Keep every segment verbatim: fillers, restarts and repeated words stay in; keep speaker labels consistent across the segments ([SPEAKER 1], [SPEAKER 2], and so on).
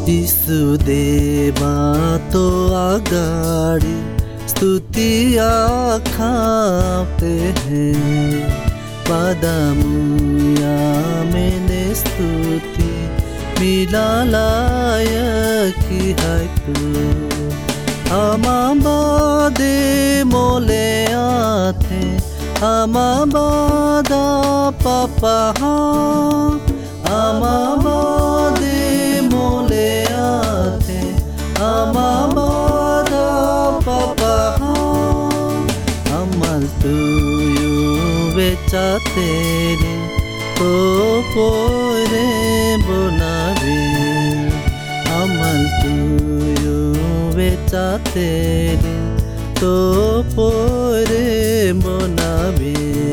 [SPEAKER 1] ईसुदेवा तो आगाड़ी स्तुति आखाते हैं पदमुया मैंने स्तुति मिला लायकी है तू आमा बादे मोले आते आमा बादा पापा आमा बादे मोले आते आमा बादा पापा अमल तुयु बेचाते रे तो पोरे बोनावे अमल तुयु बेचाते रे तो पोरे बोनावे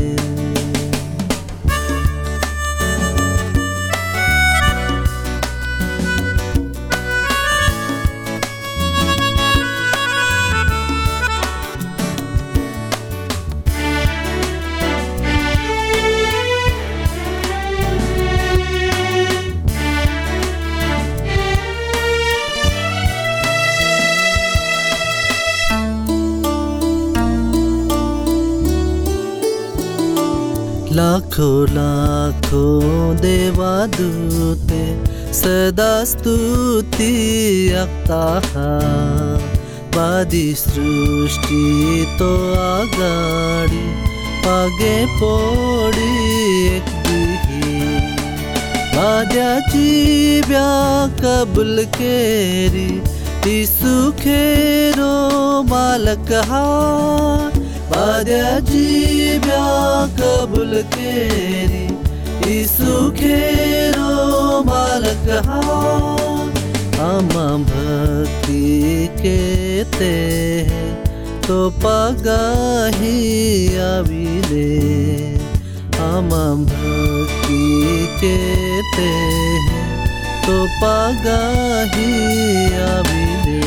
[SPEAKER 1] लाखों लाखों देवादूते सदा स्तुति अक्ता बादी सृष्टि तो आगाड़ी पागे पोड़ी एक दिही बाद्याची ब्या कबुल केरी ईसु खेरो मालक हा बाद्याची ब्या कबुल केरी ईसु खेरो मालक हा आमा भक्ति केते हैं तो पगाही आविले आमा भक्ति केते हैं तो पगाही आविले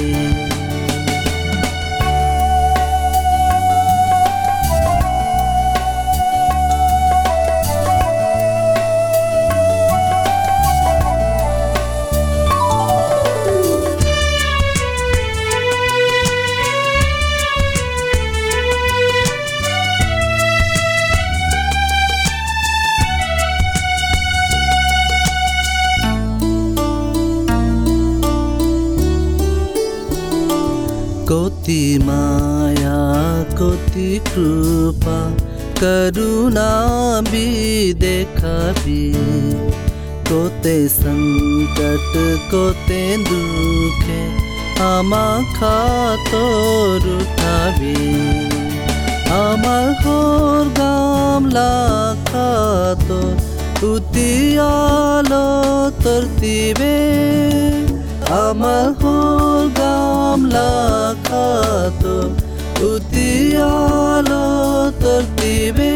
[SPEAKER 1] कोटि माया कोटि कृपा करुणा भी देखा भी कोते संकट कोते दुखे आमा खातो रुठावी आमा होर गामला खातो उतियालो तरतीवे आमा होर गामला खातो उतियालो तरतीवे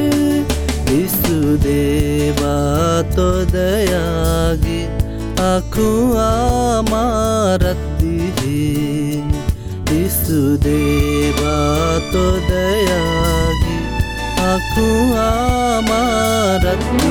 [SPEAKER 1] ईसुदेवा तो दयागी आखु आमारत दिही ईसुदेवा तो दयागी आखु आमारत